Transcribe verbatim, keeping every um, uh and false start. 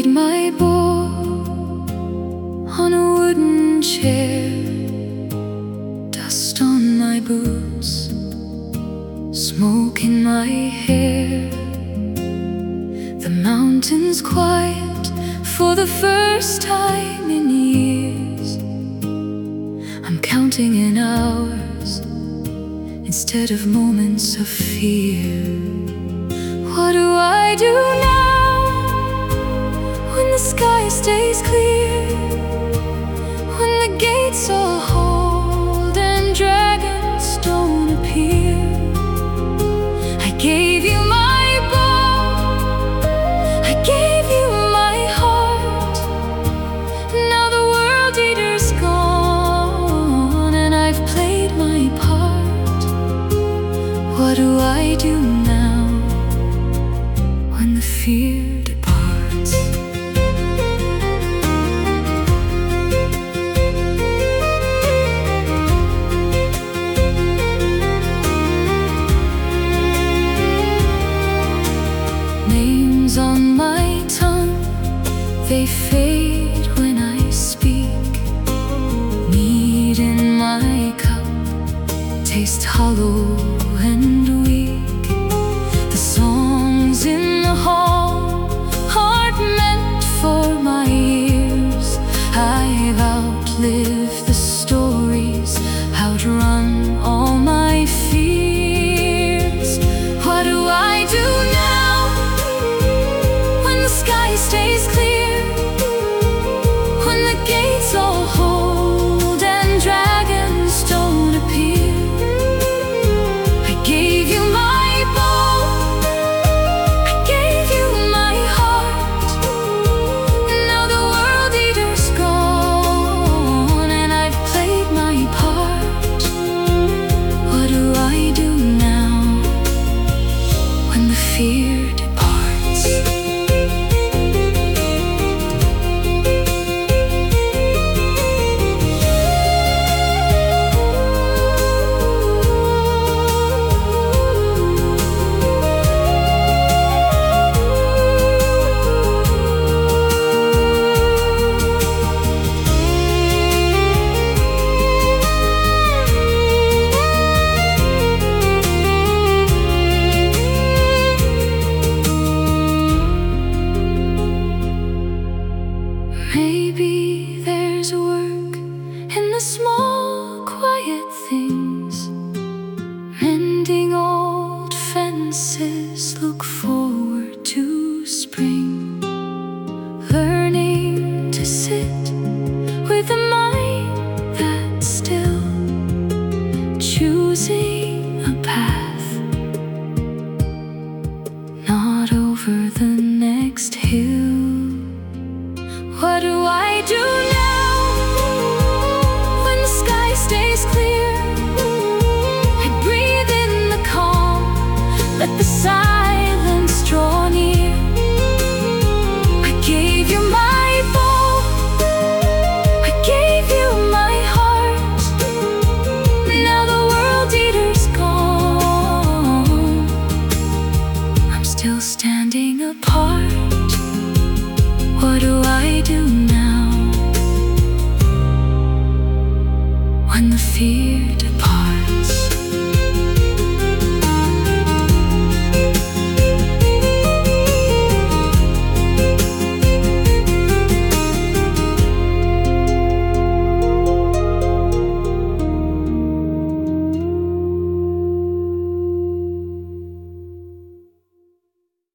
laid my bow on a wooden chair, dust on my boots, smoke in my hair. The mountains quiet for the first time in years. I'm counting in hours instead of moments of fear. What do I do now when the sky stays clear, when the gates all hold and dragons don't appear? I gave you my bow, I gave you my heart. Now the world eater's gone and I've played my part. What do I do now when the fear departs? Names on my tongue, they fade when I speak. Mead in my cup tastes hollow and weak. The songs in the hall aren't meant for my ears. I've outlived the stories, outrun all my fears. What do I do now when the sky stays clear, when the gates all hold and dragons don't appear? I gave you my bow, I gave you my heart. Now the world eater's gone and I've played my part. What do I do now when the fear departs? Maybe there's work in the small, quiet things. Mending old fences, look forward to spring. Learning to sit with a mind that's still, choosing a path, not over the next hill. What do I do now when the sky stays clear? I breathe in the calm, let the silence draw near. I gave you my bow, I gave you my heart. Now the world eater's gone, I'm still standing apart. What do I do now when the fear departs?